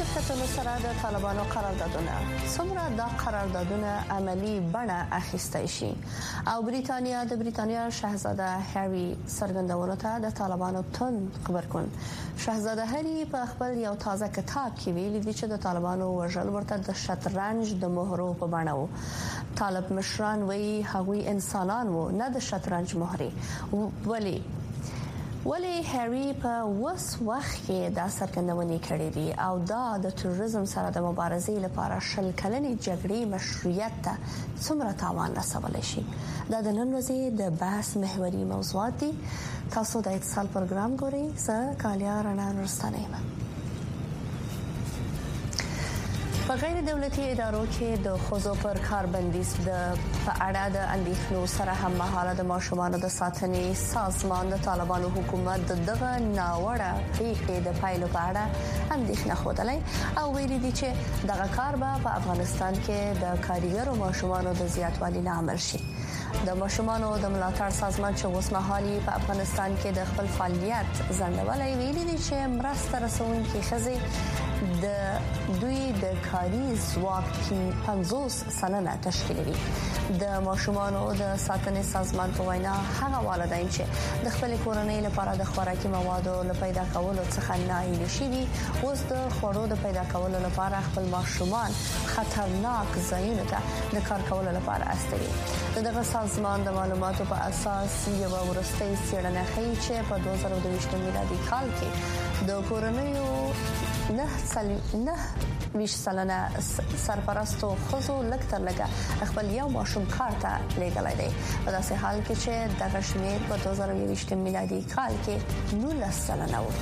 کتلو سره د طالبانو قراردادونه څومره د قراردادونه عملی بڼه اخیستای شي او بریتانیا شاهزاده هری څرګندونو ته د طالبانو تند خبرکون شاهزاده هری په خپل یو تازه کتاب کې ویلي دی چې د طالبانو وژل ورته د شطرنج د مهرو په بڼه وو. طالب مشران وایي هغوی انسانان وو نه د شطرنج مهرې. ولی هری په وخت کې د څرګندونې کړې دي او دا د تروریزم سره د مبارزې لپاره شل کلنې جګړې مشروعیت ته څومره تاوان رسولی شي. دا د نن ورځې د بحث محوري موضوعات دي. تاسو د اتصال پروګرام ګورئ. زه کالیا رڼا نورستانه یم. په غیر دولتي ادارو کې د ښځو پر کار بندیز په اړه د اندېښنو سره هم مهاله د ماشومانو د ساتنې سازمان د طالبانو حکومت دغه ناوړه پریکړې د پایلو په اړه اندېښنه خوده او ویلي دي چې دغه کار به په افغانستان کې د کارګرو ماشومانو د زیاتوالي لامل شي. د ماشومانو د ملاتړ سازمان چې اوس مهالي په افغانستان کې د خپل فعالیت ځنډولای ویلي دي چې مرسته رسونکي ښځې د دوی د کاري ځواک 50% تشکیلوي. د ماشومانو د ساتنې سازمان په وینا هغه والدین چې د خپل کورنۍ لپاره د خوراکي موادو پیدا کولو څخه ناهیلي شوي اوس د خوړو د پیدا کولو لپاره خپل ماشومان خطرناک ځایونو ته د کار کولو لپاره استوي. دغه سازمان د معلوماتو په اساس یو ورستۍ څېړنه ښیي چې په 2022 میلادي کال کې د کورنیو 9 سلنه سرپرستو ښځو لږ تر لږه خپل یو ماشوم کار ته لېږلی دی. په داسې حال کې چې دغه شمېر په 2022 میلادي کال کې 19 سلنه و.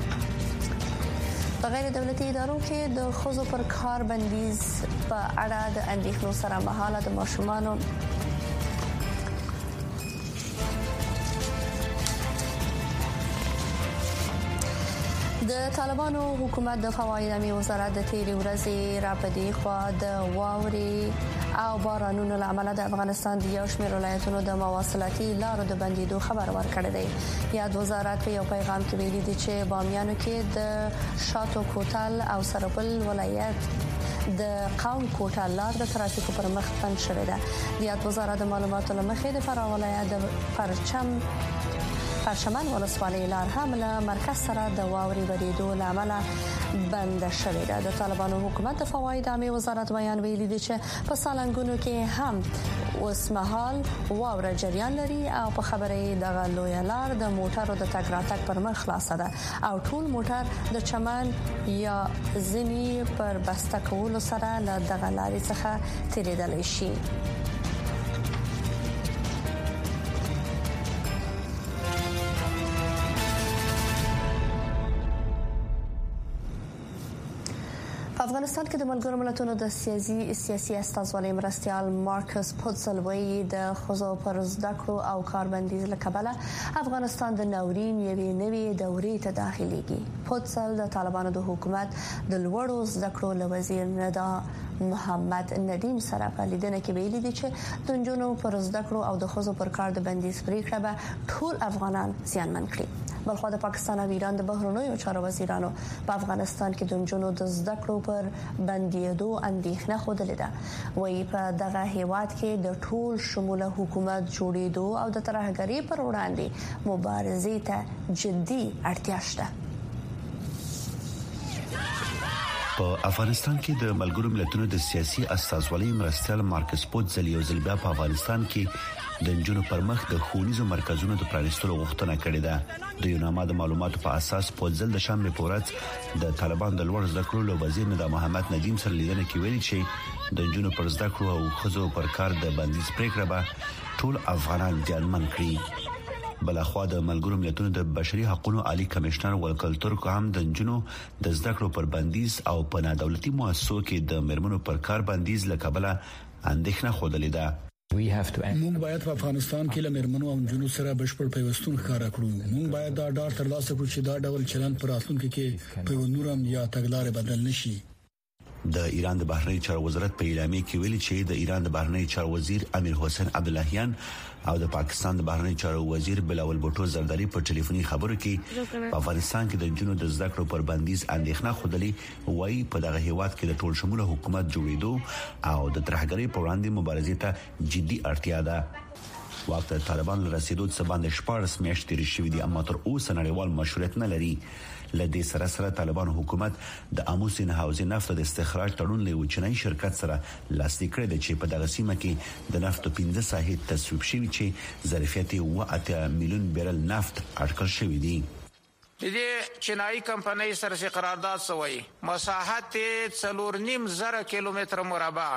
په غیر دولتي ادارو کې د ښځو پر کار بندیز په اړه د اندېښنو سره مهاله د ماشومانو د طالبانو حکومت د فواید امنیتي وزارت د تیرې ورځې راپدې خوا د واوري او بارانونو لامل د افغانستان د یو شمېر ولایتونو د مواصلاتي لارو د بندیدو خبر ورکړی دی. یاد وزارت په یو پیغام کې ویلي دی چې بامیانو کې د شاتو کوتل او سرپل ولایت د قوم کوټه لار د ترافیکو پر مخ بند شوې ده. یاد وزارت د معلوماتو لمخې د فراه ولایت د پرچمن ولسوالۍ لار هم له مرکز سره د واوري بریدو لامل بند شوې ده. د طالبانو حکومت د فواید عامه وزارت بیان ویلي دی چې په سالنګونو کې هم اوس مهال واوره جریان لري او په خبرې د لوی لار د موټرو د تګ راتګ پر مخ خلاصه ده او ټول موټر د چمن یا ځینی پر بسته کولو سره له دغه لارې څخه تیریدلی شي. افغانستان کې د ملګرو ملتونو د سیاسي استازولۍ مرستيال مارکس پوتسل وایي د ښځو پر زده کړو او کاربندیز له کبله افغانستان د ناورین یوې نوې دورې ته داخليږي. پوتسل د طالبانو د حکومت د لوړو زده کړو له وزیر ندا محمد ندیم سره په لیدنه کې ویلي دي چې د نجونو پر زده کړو او د ښځو پر کار د بندیز پریکړه به ټول افغانان زیانمن کړي. بلخو د پاکستان او ایران د بهرنیو چارو وزیرانو په افغانستان کې د نجونو د زده کړو پر بندیدو اندېښنه خوده ده. وایي په دغه هیواد کې د ټول شموله حکومت جوړېدو او د ترهګرۍ پر وړاندې مبارزې ته جدي اړتیا شته. په افغانستان کې د ملګرو ملتونو د سیاسي استازولۍ مرستيال مارکس پوتسل یو ځل بیا په افغانستان کې د نجونو پر مخ د ښوونیزو مرکزونو د پرانیستلو غوښتنه کړې ده. د یوناما د معلوماتو په اساس پوتسل د شنبه په ورځ د طالبان د لوړ زده کړو وزیر ندا محمد ندیم سره لیدنه کې ویلي چې د نجونو پر زده کړو او ښځو پر کار د بندیز پریکړه به ټول افغانان ځانمن کړي. بلخوا د ملګرو ملتونو د بشري حقوقو عالی کمشنر ولکل ترک هم د نجونو د زده کړو پر بندیز او په نادولتي مؤسسو کې د مرمنو پر کار بندیز لکبله اندېښنه خوده ده. موږ باید په افغانستان کې له مرمنو او نجونو سره بشپړ پیوستون ښکارا کړو. موږ باید دا ډاډ ترلاسه کړو چې دا ډول چلند پر راتلونکي کې په نورم یا تګلارې بدل نشي. د ایران د بهرنی چارو وزارت په اعلامیه کې ویلي چې د ایران د بهرنی چارو وزیر امیر حسین عبداللهیان او د پاکستان د بهرنی چارو وزیر بلاول بوټو زرداری په ټلیفوني خبرو کې په افغانستان کې د جنونو د زده کړو پر بندیز اندېښنه خوده وایي په دغه هیواد کې د ټول شموله حکومت جوړېدو او د ترهګرۍ پر وړاندې مبارزې ته جدي اړتیا ده. وخت طالبان رسیدو څخه باندې 14 میاشتې تیر شوې دي اما تر اوسه نړیوال مشروعیت نه لري. لدې سره طالبان حکومت د اموسین هاوزي نفت د استخراج تړون له وچنۍ شرکت سره لاسلیک کړی دی چې په دغه سیمه کې د نفت 15 ساحې تصویب شوی چې ظرفیت 1 میلیون بیرل نفت اټکل شوی دی. دې چینایي کمپنۍ سره قرارداد شوی مساحت 4.5 کیلومتر مربع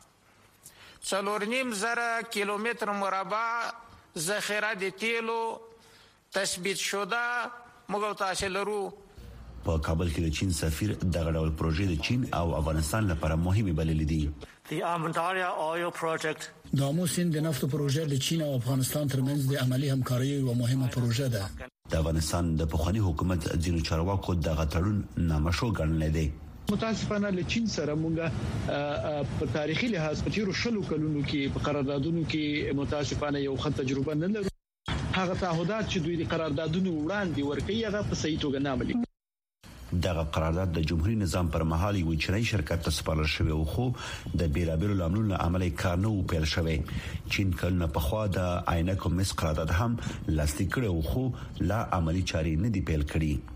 4.5 کیلومتر مربع ذخیره د تیلو تثبیت شده موږ تاسو لرو. په کابل کې د چین سفیر دغه ډول پروژې د چین او افغانستان لپاره مهمه بللې دي. The Amandaria oil project د اموسین د نفت پروژه د چین او افغانستان ترمنځ د عملی همکارۍ یو مهمه پروژه ده. د افغانستان د پخوانی حکومت ځینو چارواکو دغه تړون نامشروع ګڼلی دی. متاسفانه له چین سره مونږه په تاریخي لحاظ په تیرو شلو کلونو کې په قراردادونو کې متاسفانه یو ښه تجربه نه لرو. هغه تعهدات چې دوی د قراردادونو وړاندې ورکوي هغه په صحیح توګه نه عملي. دغه قرارداد د جمهوریت نظام پر مهال یو چینایي شرکت ته سپارل شوی او خو د بیلابیلو لاملونو عملی کار نه وپیل شوی. چین کله په خوا د عینکو مس قرارداد هم لاسلیک کړي او خو لا عملی چاري نه دی پیل کړي.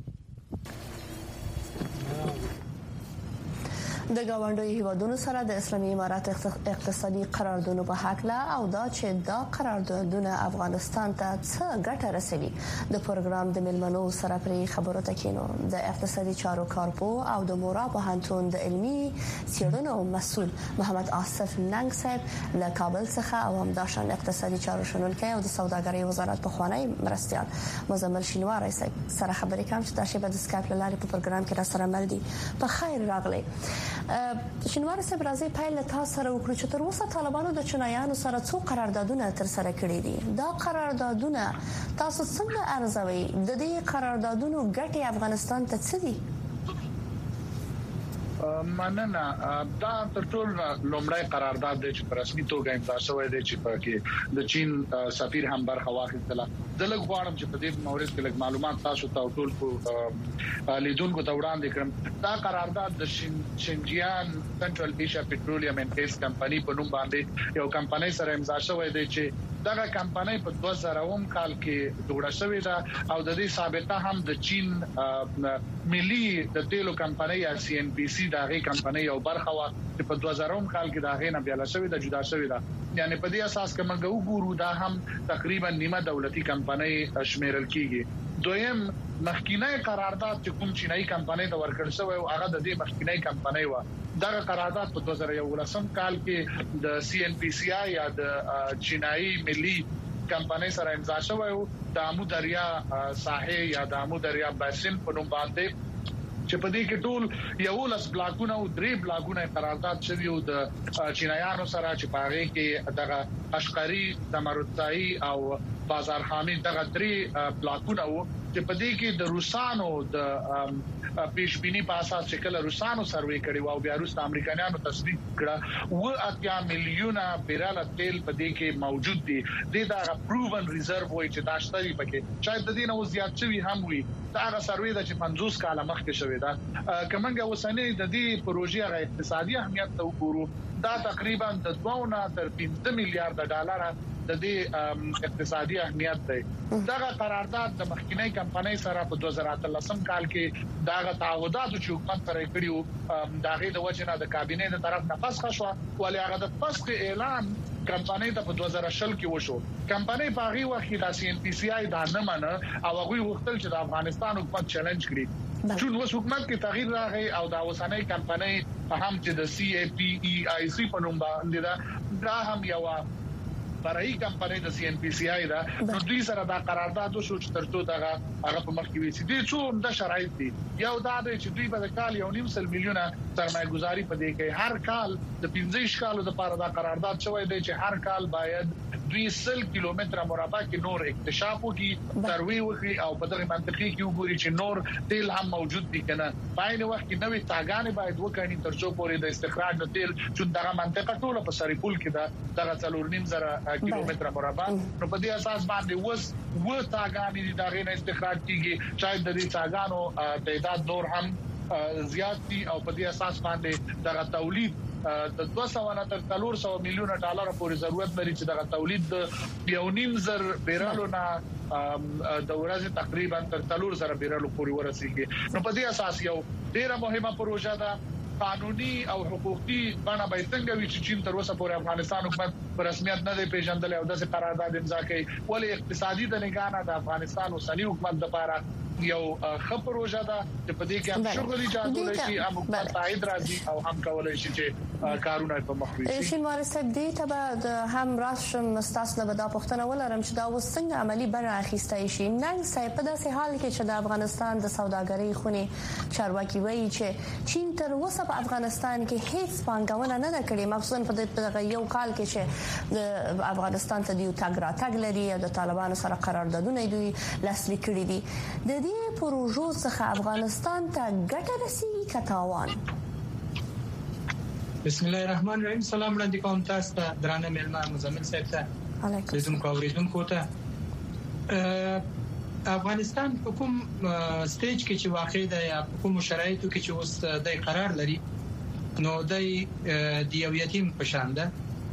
د گاونډي هیوادونو سره د اسلامي امارات اقتصادي قراردادونو په حق لا او دا چې دا قراردادونه افغانستان ته څه ګټه رسوي د پروګرام د ملمنو سره پرې خبرو تکینو د اقتصادي چارو کارپو او د مورا پوهنتون د علمي څېړنو مسؤل محمد آصف ننګ صاحب له کابل څخه او همداشان اقتصادي چارو شنونکي او د سوداګرۍ وزارت په خوانی مرستيال مزمل شینواری صاحب سره خبرې کوم چې تاسو به د سکایپ لارې په پروګرام کې را سره مل دي. په خیر راغلی شینواری صاحب راځي پایله تاسو سره وکړو چې تر اوسه طالبانو د چینایانو سره څو قراردادونه تر سره کړي دي. دا قراردادونه تاسو څنګه ارزوي؟ د دې قراردادونو ګټې افغانستان ته څه دي؟ مننه. دا تر ټولو لومړی قرارداد دی چې په رسمي توګه امضا شوی دی چې په د چین سفیر هم برخه واخیستله. د لږ غواړم چې په دې مورید کې لږ معلومات تاسو ته ټول کو لیدونکو ته وړاندې کړم. دا قرارداد د شینجیان سنټرل ایشیا پټرولیم اینډ ګیس کمپنی په نوم باندې یو کمپنی سره امضا شوی دی چې دغه کمپنی په 2000 کال کې جوړه شوې ده او د دې سابقه هم د چین ملي د تیلو کمپنی یا سی ان پی سی دغه کمپنی یو برخه وا چې په 2000 کال کې دغه نه بیل شوې ده جدا شوې ده. یعنی په دې اساس کې موږ وګورو دا هم تقریبا نیمه دولتي کمپنی شمیرل کیږي. دویم مخکینی قرارداد چې کوم چینایي کمپنی ته ورکړل شوی او هغه د دې مخکینی کمپنی و دغه قرارداد په 2011 کال کې د سی ان پی سی آی یا د چینایي ملي کمپنی سره امضا شوی او د امو دریا ساحې یا د امو دریا باسین په نوم باندې چې په دې کې ټول یو لس بلاکونه او 3 بلاکونه قرارداد شوی او د چینایانو سره چې پاره کې دغه اشقری تمرتای او بازار خامي دغه 3 بلاکونه او چې په دې کې د روسانو د پیشبینی په اساس چې کله روسانو سروې کړي او بیا روس امریکایانو تصدیق کړه و 80 میلیونه بیرل تیل په دې کې موجود دي. دا پروون ریزرو وایي چې دا شتري پکې شاید د دې نو زیات شوی هم وي. دا هغه سروې د چې 50 کال مخکې شوی دا کومه وسنۍ د دې پروژې غو اقتصادي اهمیت ته وګورو دا تقریبا د 2 تر 5 میلیارډ ډالر د دې اقتصادي اهمیت دی. دا قرارداد د مخکینی کمپنی سره په 2013 کال کې دا تعهدات چې حکومت سره کړیو داغه د وجه د کابینې د طرف نه فسخ شو ولې هغه د فسخ اعلان کمپنی ته په 2010 کې وشو. کمپنی په هغه وخت د سی ان پی سی آی دا نه منه او هغه وختل چې د افغانستان حکومت چیلنج کړی. چون اوس حکومت کې تغییر راغی او دا اوسنۍ کمپنی په هم چې د سی ای پی ای آی سی په نوم باندې دا هم یو فرعي کمپنی د سی ان پی سی آی دا نو دوی سره دا قرارداد وشو چې ترڅو دغه هغه په مخ کې وي چې دې څو د شرایط دي. یو دا دی چې دوی په کال 1.5 میلیونه سرمایه گذاري په دې کې هر کال د 15 کالو لپاره دا قرارداد شوی دی چې هر کال باید دوی 100 کیلومتره مربع کې نور اکتشاف وکړي سروي وکړي او په دغه منطقي کې وګوري چې نور تیل هم موجود دي کنه په عین وخت کې نوې تاګانې باید وکړي ترڅو پورې د استخراج د تیل چې دغه منطقه ټوله په سریپول کې دغه 4.5 کیلومتره مربع نو په دې اساس باندې و تاګانې دغه نه استخراج کیږي چې د دې تاګانو تعداد نور هم زیات دي او په دې اساس باندې دغه تولید د 200 نه تر 300 میلیون ډالر پورې ضرورت لري چې دغه تولید د 1.5 بیرلو نه د ورځې تقریبا تر 300 بیرلو پورې ورسیږي نو په دې اساس یو ډیره مهمه پروژه ده قانوني او حقوقي بڼه به څنګه وي چې چین تر اوسه پورې افغانستان حکومت په رسمیت نه دی پیژندل او د قرارداد امضا کوي ولې اقتصادي د نگاه د افغانستان او سنی حکومت لپاره یو ښه پروژه ده چې په دې کې هم شغل ایجاد شي هم حکومت تایید راځي او هم کولای شي چې کارونه په مخ وړي شین وارث دې ته د هم راشم مستاسنه به د پښتنه ولرم چې دا وسنګ عملی بڼه اخیستای شي نن سې په داسې حال کې چې د افغانستان د سوداګرۍ خونې چارواکي وایي چې چین تر اوسه په افغانستان کې هیڅ پانګونه نه کړې مخصوصا په یو کال کې چې د افغانستان ته دیو تاګ را تاګ لري او د طالبانو سره قراردادونه دوی لاسلیک کړي دي د دې پروژو څخه افغانستان ته ګټه رسیږي کتاوان بسم الله الرحمن الرحیم سلام وړاندې کوم تاسو ته درانه ملما مزمن صاحب ته علیکم اوریدونکو ته افغانستان په کوم سټیج کې چې واقع دی یا په کوم شرایطو کې چې اوس د قرار لري نو د یو یتیم په شان ده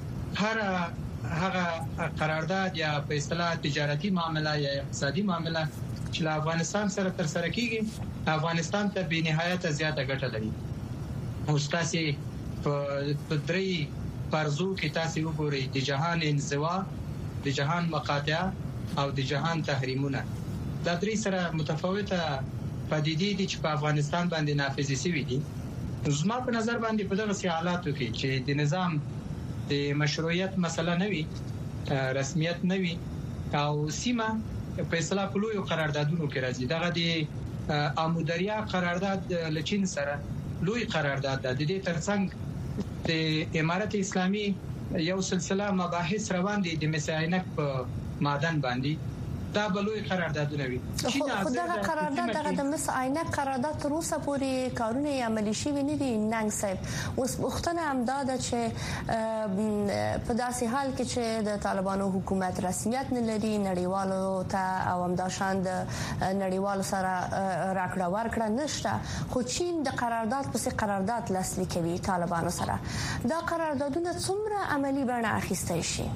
هغه قرارداد یا په اصطلاح تجارتي معاملې یا اقتصادي معاملې چې له افغانستان سره تر سره کیږي افغانستان ته به نهایت زیاته ګټه لري او تاسو په درې فرضو کې تاسو وګورئ د جهان انزوا د جهان مقاطعه او د جهان تحریمونه دا درې سره متفاوته پدیدې دي چې په افغانستان باندې نافذ شوي دي زما په نظر باندې په دغه حالاتو کې چې د نظام د مشروعیت مسله نه وي رسمیت نه وي او سیمه په اصطلاح په لوی قراردادونو کې راځي دغه د امودریا قرارداد لچین سره لوی قرارداد د دې ترڅنګ د امارت اسلامي یو سلسله مباحث روان دي د مساینک په معدن باندې دا بلوي قراردادونه وي چې دا قرارداد دغه د مساینک قرارداد تر اوسه پورې کارونه عملي شوي نه دي ننګ صاحب اوس وختونه هم دا ده چې په داسې حال کې چې د طالبانو حکومت رسمیت نه لري نړیوالو ته او هم دا شان د نړیوالو سره راکړه ورکړه نشته خو چین د قرارداد پسې قرارداد لاسلیک کوي طالبانو سره دا قراردادونه څومره عملی بڼه اخیستای شي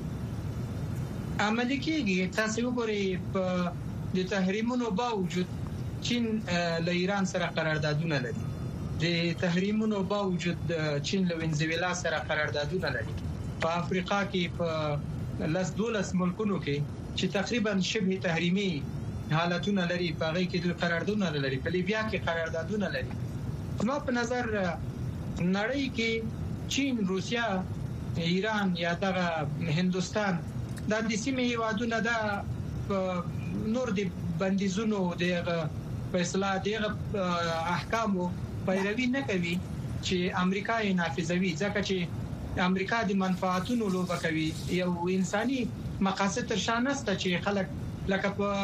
عملي کېږي تاسو وګورئ په د تحریمونو باوجود چین له ایران سره قراردادونه لري د تحریمونو باوجود چین له وینزویلا سره قراردادونه لري په افریقا کې په 12 ملکونو کې چې تقریبا شبه تحریمي حالتونه لري په هغه کې د قراردادونه لري په لیبیا کې قراردادونه لري نو په نظر نړۍ کې چین روسیا ایران یا دغه هندستان دا د سیمې هیوادونه دا نور د بندیزونو د په اصطلاح د احکامو پیروي نه کوي چې امریکا یې نافذوي ځکه چې امریکا د منفعتونو لوبه کوي یو انساني مقاصد تر شا نشته چې خلک لکه په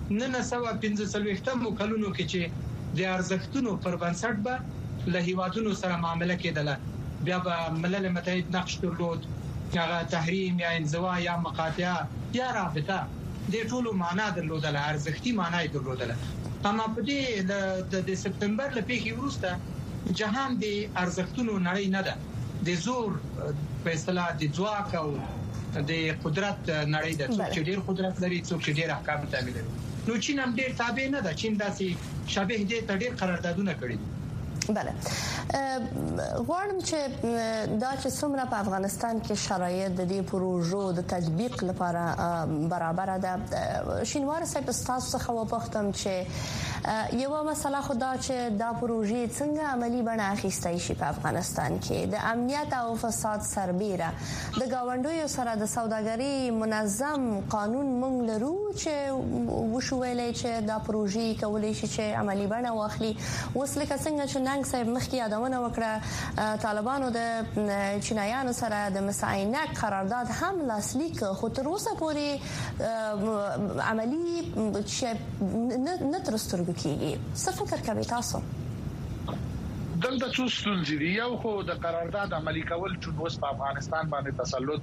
1945 کلونو کې چې د ارزښتونو پر بنسټ به له هیوادونو سره معامله کېدله بیا به ملل متحد نقش درلود هغه تحریم یا انزوا یا مقاطعه یا رابطه د ټولو معنا درلودله ارزښتي معنا یې درلودله اما په دې د سپتمبر لپاره وروسته جهان د ارزښتونو نړۍ نه ده د زور په اصطلاح د ځواک او د قدرت نړۍ ده چې ډېر قدرت لري څوک چې ډېر احکام تابع لري نو چین هم ډېر تابع نه ده چین داسې شبيه دي ته ډېر قراردادونه کړی بله غواړم چې دا چې څومره په افغانستان کې شرایط د دې پروژو د تطبیق لپاره برابر ده شینوار صاحب تاسو څخه وپوښتم چې یو مسله خدا چې دا پروژې څنګه عملی بڼه اخیستای شي په افغانستان کې د امنیت او فساد سربېره د گاونډیو سره د سوداګرۍ منظم قانون مونږ لرو چې وشو ویلې چې دا پروژې کولای شي چې عملی بڼه واخلي اوس لکه څنګه چې ننګ صاحب مخکې یادونه وکړه طالبانو د چینایانو سره د مساینک قرارداد هم لاسلیک خو تر اوسه پورې عملی نه تر سترګو کېږي. څه فکر کوي تاسو؟ دلته څو ستونزې دي. یو خو د قرارداد عملي کول چې اوس په افغانستان باندې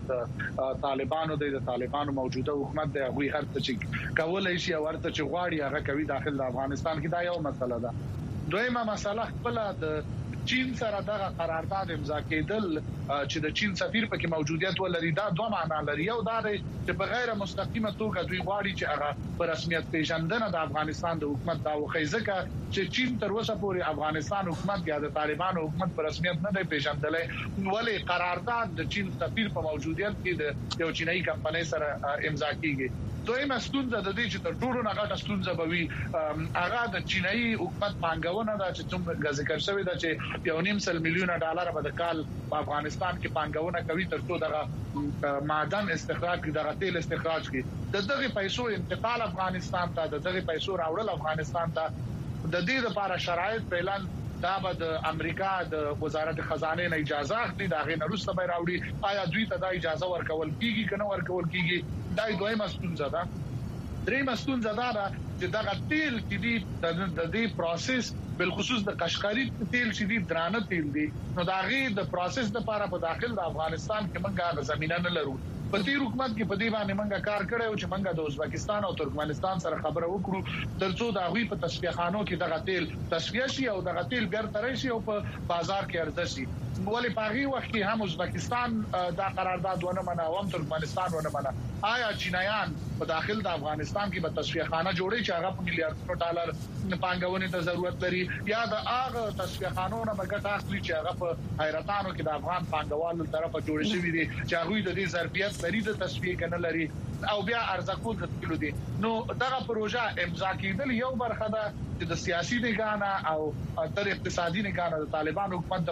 تسلط طالبانو د طالبانو موجوده حکومت د هغوی هر څه چې کولای شي او هر څه چې غواړي هغه کوي داخل د افغانستان کې. دا یو مسله ده. دویمه مسله خپل د چین سره دغه قرارداد امضا کېدل چې د چین سفیر پکې موجودیت ولري دا دوه معنا لري. یو دا دی چې په غیر مستقیمه توګه دوی غواړي چې هغه په رسمیت پیژندنه د افغانستان د حکومت دا وخی ځکه چې چین تر اوسه پورې افغانستان حکومت یا د طالبانو حکومت په رسمیت نه دی پیژندلې ولې قرارداد د چین سفیر په موجودیت کې د یو چینایي کمپنۍ سره امضا کیږي. دویمه ستونزه د دې چې تر ټولو نه غټه ستونزه به وي هغه د چینایي حکومت پانګونه ده چې څومره ذکر شوی ده چې $1.5 میلیون به د کال په افغانستان کې پانګونه کوي تر څو دغه معدن استخراج کې دغه تیل استخراج کې د دغه پیسو انتقال افغانستان ته د دغه پیسو راوړل افغانستان ته د دې لپاره شرایط اعلان دا به د امریکا د وزارت خزانه نه اجازه اخلي دا غي نرسته به راوړي. آیا دوی ته دا اجازه ورکول کیږي کنه ورکول کیږي؟ دا دویمه ستونزه ده. درېمه ستونزه ده چې دا تیل کې دي د دې پروسس بل خصوص د قشقری تیل چې دي درانه تیل دي نو دا غي د پروسس لپاره په داخل د افغانستان کې موږ زمينه نه لرو. په دې حکومت کې په دې باندې موږ کار کړو چې موږ د ازبکستان او ترکمنستان سره خبره وکړو ترڅو دا غوي په تصفیه خانو کې دغه تیل تصفیه شي او دغه تیل بیرته راشي او په بازار کې عرضه شي. ولې په هغه وخت کې هم ازبکستان دا قرارداد ونه منه او هم ترکمنستان ونه منه. آیا چینایان په داخل د افغانستان کې به تصفیه خانه جوړي چې هغه په میلیارډونو ډالر پانګونې ته ضرورت لري یا د هغه تصفیه خانو نه بغټ اخلي چې هغه په حیرتانو کې د افغان پانګوالو طرفه جوړ شوی دي چې هغه د دې ظرفیت لري د تصفیه کنه لري او بیا ارزاقو د دي. نو دغه پروژه امضا کېدل یو برخه ده چې د سیاسي نگانه او تر اقتصادي نگانه د طالبانو حکومت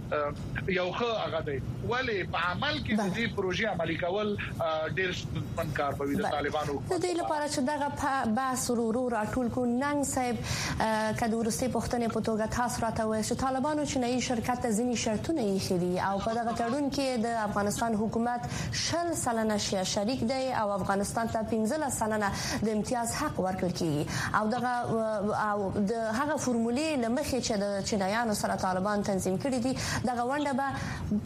لپاره یو ښه هغه دی. ولې په عمل کې د دې پروژې عملي کول ډېر ستونزمن کار به وي د طالبانو د دې لپاره چې دغه بحث ورو راټول کو. ننګ صاحب کله ورسته پښتنې په توګه تاسو راته وایي چې طالبانو چینایي شرکت ته ځینی شرطونه یې خېدي او په دغه تړون کې د افغانستان حکومت 10% شریک دی او افغانستان ته 15% د امتیاز حق ورکړل کیږي او دغه او د هغه فرمولې لمخې چې د چینایانو سره طالبان تنظیم کړي دي دغه ونده به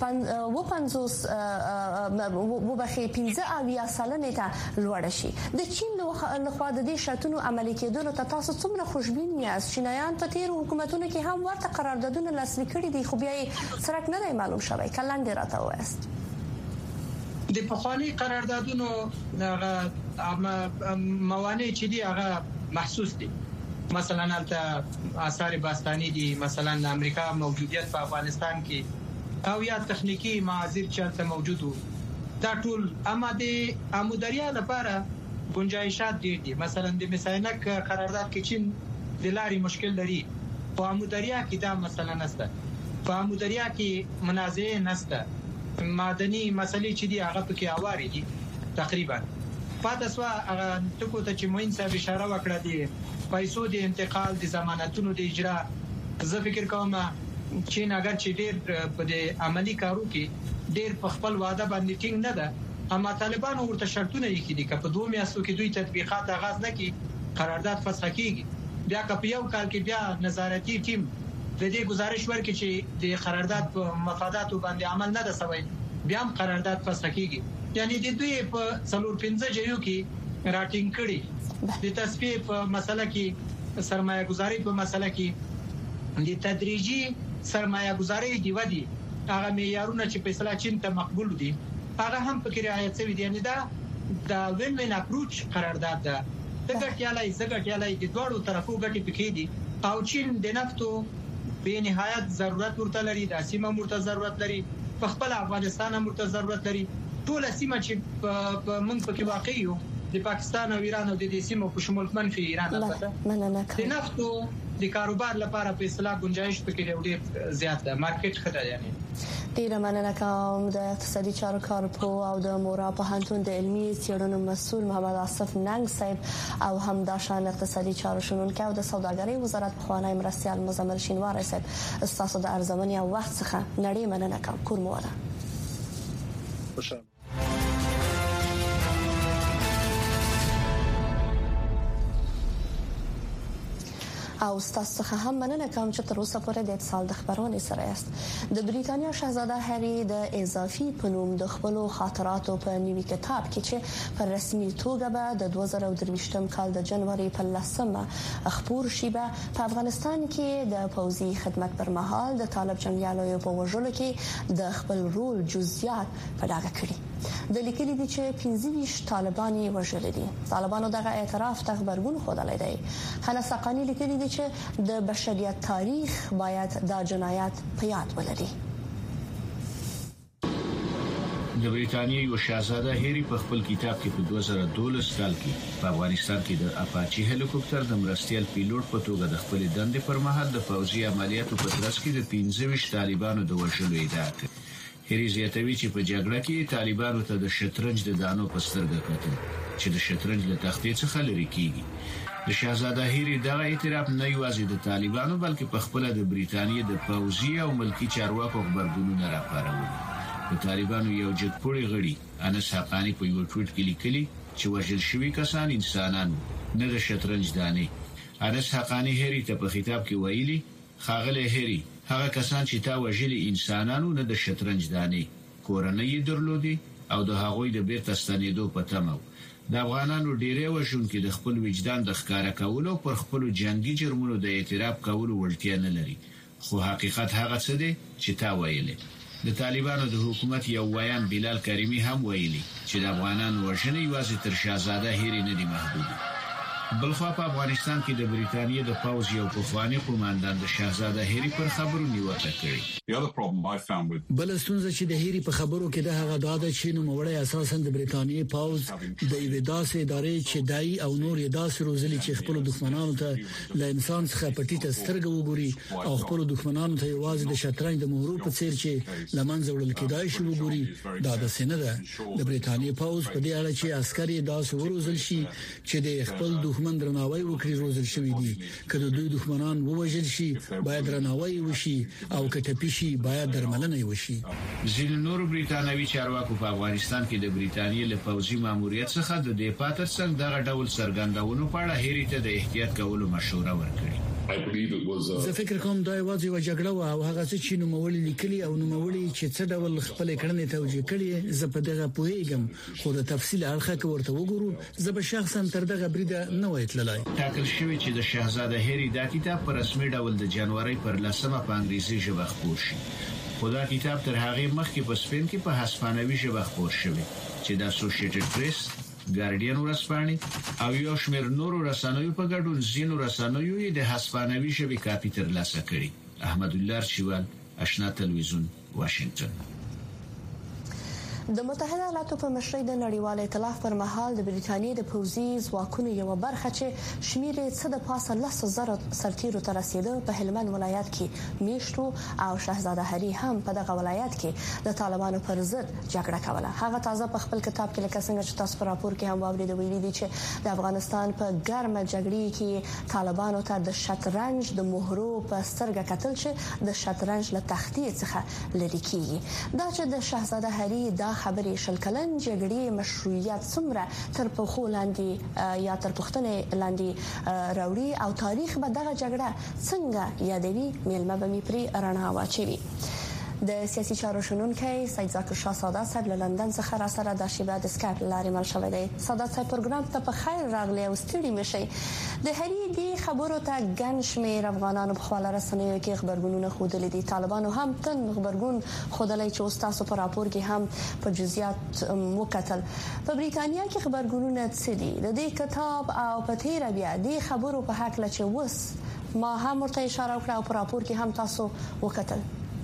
15% ته لوړ شي. د چین لخوا د دې شرطونو عملي کېدل ته تاسو څومره خوشبین یاست؟ چینایان په تیر حکومتونو کې هم ورته قراردادونه لاسلیک کړي دي خو بیا یې سرک نه دی معلوم شوی. کله راته وایست د پخوانی قراردادونو موانع چې دي هغه محسوس دي. مثلا البته آثار باستانی دي مثلا امریکا موجودیت په افغانستان کې او یا تخنیکی معاذیر چې موجود وو دا ټول اما د امودریا لپاره گنجائشات دي. مثلا د مساینک قرارداد کې چین د لاري مشکل لري په امودریا کې دا مثلا نشته. په امودریا کې منازعه نشته. معدني مسلې چې دي هغه پکې اواري دي تقریبا. پاتسوا هغه ټکو ته چې موین صاحب اشاره وکړه دي پیسو د انتقال د ضمانتونو د اجرا زه فکر کوم چې اگر چې ډېر په دې عملی کارو کې ډېر په خپل وعده باندې ټینګ نه ده اما طالبانو ورته شرطونه یې کړي چې په 2 میاشتو کې دوی تطبیقات آغاز نه کړي قرارداد فسخ کیږي. بیا که په یو کال کې بیا نظارتي ټیم د دې گزارش ورکړي چې د قرارداد په مفاداتو باندې عمل نه ده شوی بیا هم قرارداد فسخ کیږي. یعنی د دوی په 4-5 ځایو کې راټینګ کړي د تصفیه په مسله کې سرمایه گذاري په مسله کې د تدریجي سرمایه گذاري دی ودی هغه معیارونه چې په اصطلاح چین ته مقبول دي هغه هم پکې رعایت شوی دي. یعنی دا وین وین اپروچ قرارداد ده د ګټیالای د دوړو طرفو ګټي پکې دي او چین د نفتو به نهایت ضرورت ورته لري د سیمه مرته ضرورت لري په خپل افغانستان مرته ضرورت لري ټول سیمه چې په منځ کې واقع یو د پاکستان او ایران او د دې سیمو په شمول منفي ایران د نفتو د کاروبار لپاره په اصطلاح گنجائش پکې ډېر زیات ده مارکیټ خطر. یعنی ډیره مننه کوم د اقتصادي چارو کارپوه او د مورا پوهنتون د علمي څېړنو مسؤل محمد آصف ننګ صاحب او همداشان اقتصادي چارو شنونکو او د سوداګرۍ وزارت خوانی مرستيال مزمل شینوار صاحب استاسو د ارزمنې او وخت څخه نړۍ مننه کوم کورموره او تاسو هم مننه کوم چې تر اوسه پورې د اتصال د خبرونې سره یاست د بریټانیا شاهزاده هری د اضافي پنوم د خپل خاطراتو په نوي کتاب کې چې پر رسمي توګه به د 2023م کال د جنوري په 10مه خبر شي په افغانستان کې د پوځي خدمت پر مهال د طالب جنگیالو په وژلو کې د خپل رول جزئیات په ډاګه کړي د لیکلي دي چې 25 طالبان یې وژل دي طالبانو دغه اعتراف ته خبرګون خوده دی حنا سقانی لیکلي دي چې د بشریت تاریخ باید دا جنایات په یاد ولري د بریټانیا یو شاهزاده هری په خپل کتاب کې په 2012 کال کې په افغانستان کې د اپاچی هلیکوپټر د مرستيال پیلوټ په توګه د خپل دندې پر مهال د پوځي عملیاتو په ترڅ کې د 15 طالبانو د وژلو ادعا کوي هری زیاتوي چې په جګړه کې طالبانو ته د شطرنج د دانو په سترګه کتل چې د شطرنج له تختې څخه لري کیږي د شاهزاده هری دغه اعتراف نه یوازې د طالبانو بلکې په خپل د بریټانیا د پوځي او ملکی چارواکو خبرګونونه راپارولي د طالبانو یو جګپوړی غړي انس حقانی په یو ټویټ کې لیکلي چې وژل شوی کسان انسانان نه د شطرنج دانې انس حقانی هری ته په خطاب کې ویلي خاغله هری هغه کسان چې تا وژلي انسانانو نه د شطرنج دانې کورنۍ درلودي او د هغوی د بیرته ستنېدو په تمه د افغانانو ډیره وشون کې د خپل وجدان د ښکارا کولو پر خپل جنگي جرمونو د اعتراف کولو وړتیا نه لري خو حقیقت هغه څه دی چې تا ویلي د طالبانو د حکومت یو ویان بلال کریمی هم ویلي چې د افغانانو وژنې یوازې تر شاهزاده هری نه دی محدود بلخوا په افغانستان کې د بریټانیا د پوځ یو پخوانی قوماندان د شاهزاده هری پر خبرو نیوکه کړې بل ستونزه چې د هری په خبرو کې د هغه داده چې نو موړی اساسا د بریټانیا پوځ د ایویداس ادارې چې دای او نور یداس روزلي چې خپل دښمنانو ته ل انسان څخه پټیته سترګه وګوري او خپل دښمنانو ته یوازې د شطرنج د مهرو په څیر چې لمنځه وړل کېدای شي وګوري دا د سینه ده د بریټانیا پوځ په دې اړه چې عسکري داس وروزل شي چې د خپل دښمن درناوی وکړي روزل شوی دي کله دوی دښمنان ووژل شي باید درناوی وشي او کټپی شي باید درملنه وشي ځینې نور بریټانوي چارواکو په افغانستان کې د بریټانیا له پوځي ماموریت څخه د دفاع ترڅنګ دغه ډول څرګندونو په اړه هری ته د احتیاط کولو مشوره ورکړه زه فکر کوم دا یوازې وجګړه او هغه چې نوموړي لیکلي او نوموړي چې څه ډول خپل کړنې توجیه کړي زه په دغه پوهیږم خو د تفصیل اړخه کې ورته وګورو زه به شخصا تر دغه بریده نه وای تللای ټاکل شوی چې د شاهزاده هری دا کتاب په رسمي ډول د جنوري پر 10مه په انګریزي ژبه خپور شي خو دا کتاب تر هغه مخکې په سپین کې په هسپانوي ژبه خپور شوی چې د اسوسییټډ پریس ګارډین ورسپانې او یو شمېر نورو رسنیو په ګډون ځینو رسنیو یې د هسپانوي ژبې کاپی ترلاسه کړي احمد الله شیوال آشنا تلویزیون واشنگټن د متحده ایالاتو په مشرۍ د نړیوال ائتلاف پر مهال د بریټانیا د پوځي ځواکونو یو برخه چې شمیر څه د پاسه 10,000 سرتیرو تر رسیدو په هلمند ولایت کې میشتو او شاهزاده هری هم په دغه ولایت کې د طالبانو پر ضد جګړه کوله هغه تازه په خپل کتاب کې لکه څنګه چې تاسو پر راپور کې هم واورید ویلي دي چې د افغانستان په ګرمه جګړه کې طالبانو ته د شطرنج د مهرو په سترګه کتل چې د شطرنج له تختې څخه لري کیږي دا چې د شاهزاده هری دا خبرې شل کلن جګړې مشروعیت څومره تر پخو لاندې یا تر پښتنې لاندې راوړي او تاریخ به دغه جګړه څنګه یادوي ملما به می پری رڼا واچوي د سیاسي چارو شنونکي سید ذاکر شاه سادات صاحب له لندن څخه را سره د شیبه د اسکایپ لارې مل شوی دی سادات صاحب پروګرام ته په خیر راغلی او ستړي مشي د هری دی خبرو ته ګڼ شمېر افغانانو په خپل رسنیو کې خبرګونونه خوده دي طالبانو هم تن خبرګون خودلای چې استاد په راپور کې هم په جزئیات وکتل په بریټانیا کې خبرګونونه څه دي د دې کتاب او په تیر بیا د خبرو په حق لچ وس ما هم ورته اشاره وکړه او په راپور کې هم تاسو وکتل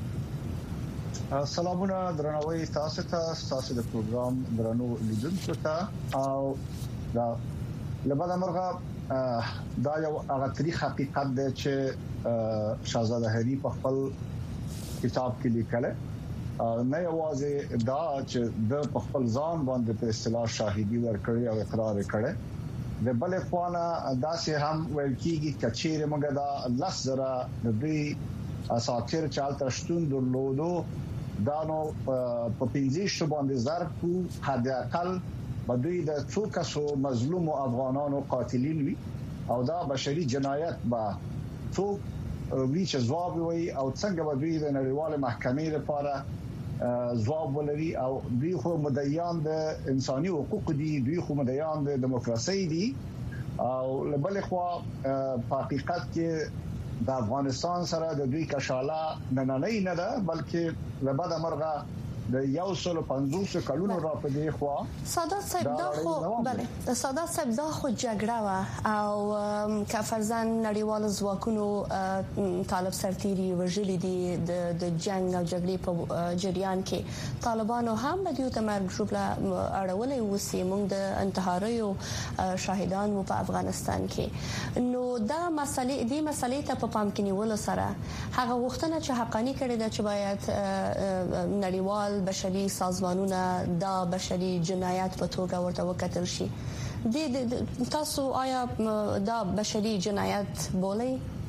سلامونه درنوي تاسو ته تاسو د پروګرام درنو لیدونکو ته او دا لبدا مرغه دا یو هغه تاریخ حقیقت دی چې شاهزاده هری په خپل کتاب کې لیکل نه یوازې دا چې د خپل ځان باندې په اصطلاح شاهدي ورکړي او اقرار کړي د بل خوانه داسې هم ویل کیږي چې موږ دا لسره د دوی اساکر چالت شتون درلودو دا نو په 15 باندې ضرب کو حد اقل بدوی د څو کسو مظلوم افغانانو قاتلین وي او دا بشري جنایت با څو وی چې ځواب وي او څنګه بدوی د نړیوال محکمې لپاره ځواب ولري او دوی خو مدعیان د انساني حقوق دي دوی خو مدعیان د دیموکراسي دي او لبل خو په حقیقت کې د افغانستان سره د دوی کشاله نه ده بلکې لبد مرغه د 150 کلونو را پدې خو سادات صاحب دا خو بله سادات صاحب دا خو جګړه وا او کفرزان نړیوال ځواکونو طالب سرتيري وژلي دي د جنگ او جګړې په جریان کې طالبانو هم د یو تمرګ ګروپ لا اړولې وسی موږ د انتحاریو شاهدان وو په افغانستان کې نو دا مسلې ته په پام کې نیول سره هغه وختونه چې حقانی کړي د چې باید نړیوال بشري سازمانونه دا بشري جنایت په توګه ورته وکتل شي د تاسو آیا دا بشري جنایت بولئ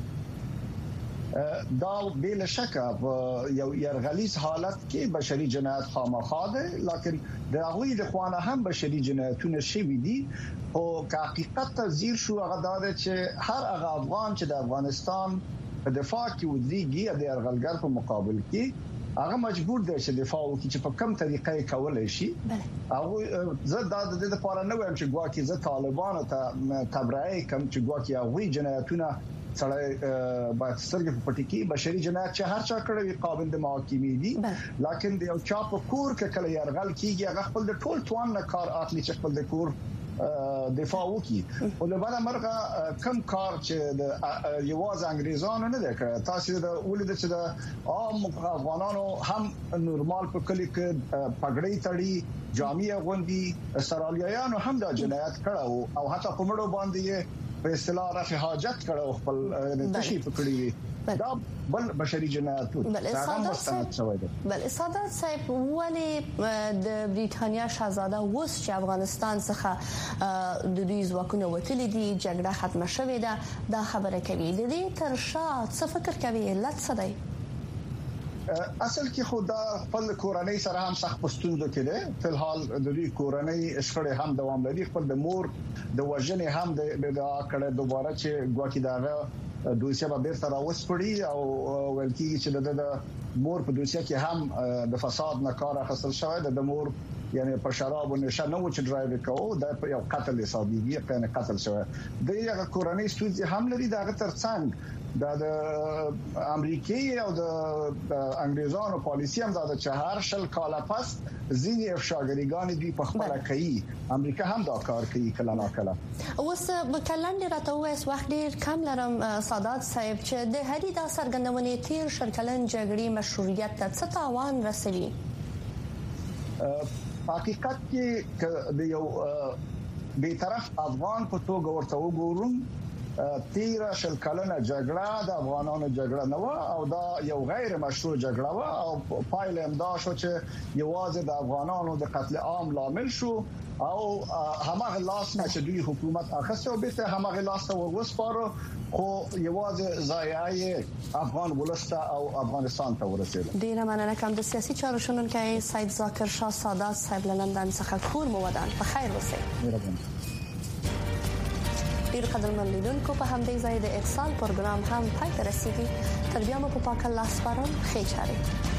دا بلا شک یو يرغلیز حالت کې بشري جنایت خامخا ده لکه د هغوی د خوانه هم بشري جنایتونه شوي دي او حقیقت تزیر شو هغه دا چې هر هغه افغان چې د افغانستان په دفاع کې ودرېږي د يرغلګر په مقابل کې هغه مجبور دی چې دفاع وکړي چې په کوم طریقې کولای شي هغه زه د دې لپاره نه وایم چې ګواکې زه طالبانو ته تبرئه کوم چې ګواکې هغه جنایتونه سره باید سترګې په پټي کې بشري جنایت چې هر چا کړی قابل د محاکمې دي لکه د یو چا په کور کې کله يرغل کیږي هغه خپل د ټول توان نه کار اخلي چې خپل د کور دفاع وکړي او له بل مرغه کم کار چې د یواز انګريزانو نه ده تاسو د ولید چې د عام افغانانو هم نورمال په کلی کې پګړې تړي جامع غوندي استرالیایانو هم د جنایت کړو او حتی په مړو باندې په اصطلاح رفع حاجت کړو خپل تشریف کړی دا بل بشري جنایت هغه مستند شوی دی بل سادات صاحب ولی د بریټانیا شاهزاده وس چې افغانستان څخه د دوی ځواکونه وتلي دي جګړه ختمه شوې ده دا خبره کوي د دې ترشا څه فکر کوي علت څه دی اصل کې خدا خپل کورنۍ سره هم سخت پښتونځو کې ده په حال د دې کورنۍ شخړې هم دوام لري خپل د مور د وژنې هم د کړه دوباره چې ګواکې دا دوسیه به بیرته راوسپړي او ولکې چې د مور په دوسیه کې هم د فساد نه کار اخیستل شوی د مور یعنی په شراب او نشه نو چې ډرایو کوو د یو قتل حسابيږي کنه قتل شوی د یو کورنۍ ستونزې هم لري دا ترڅنګ د امریکای او د انګريزانو پالیسي هم دا چې هر شل کاله پس ځینې افشاګریګان دی په خپل کوي امریکا هم دا کار کوي کله نا کله اوس کلند راته وایس وخت ډیر کم لرم سادات صاحب چې د هرې دا سرګندونې تیر شرکلن جګړې مشروعیت ته څه تاوان رسېږي حقیقت کې د یو بیطرف افغان په توګه ورته وګورم تیرا شل کلنه جګړه د افغانانو جګړه نه و او دا یو غیر مشروع جګړه و او پایله هم دا شو چې یوازې د افغانانو د قتل عام لامل شو او همغه لاس نه چې دوی حکومت اخیسته او به همغه لاس ته ورسپارو خو یوازې ضایعي افغان ولسته او افغانستان ته ورسېده ډیر مننه کوم د سیاسي چارو شنونکي سید ذاکر شاه سادات صاحب لندن څخه کور مو ودان په خیر اوسئ ډیر قدرمن لیدونکو په همدې ځای د اتصال پروګرام هم پای ته رسیدي تر بیا مو په پاک الله سپارم خیر چاره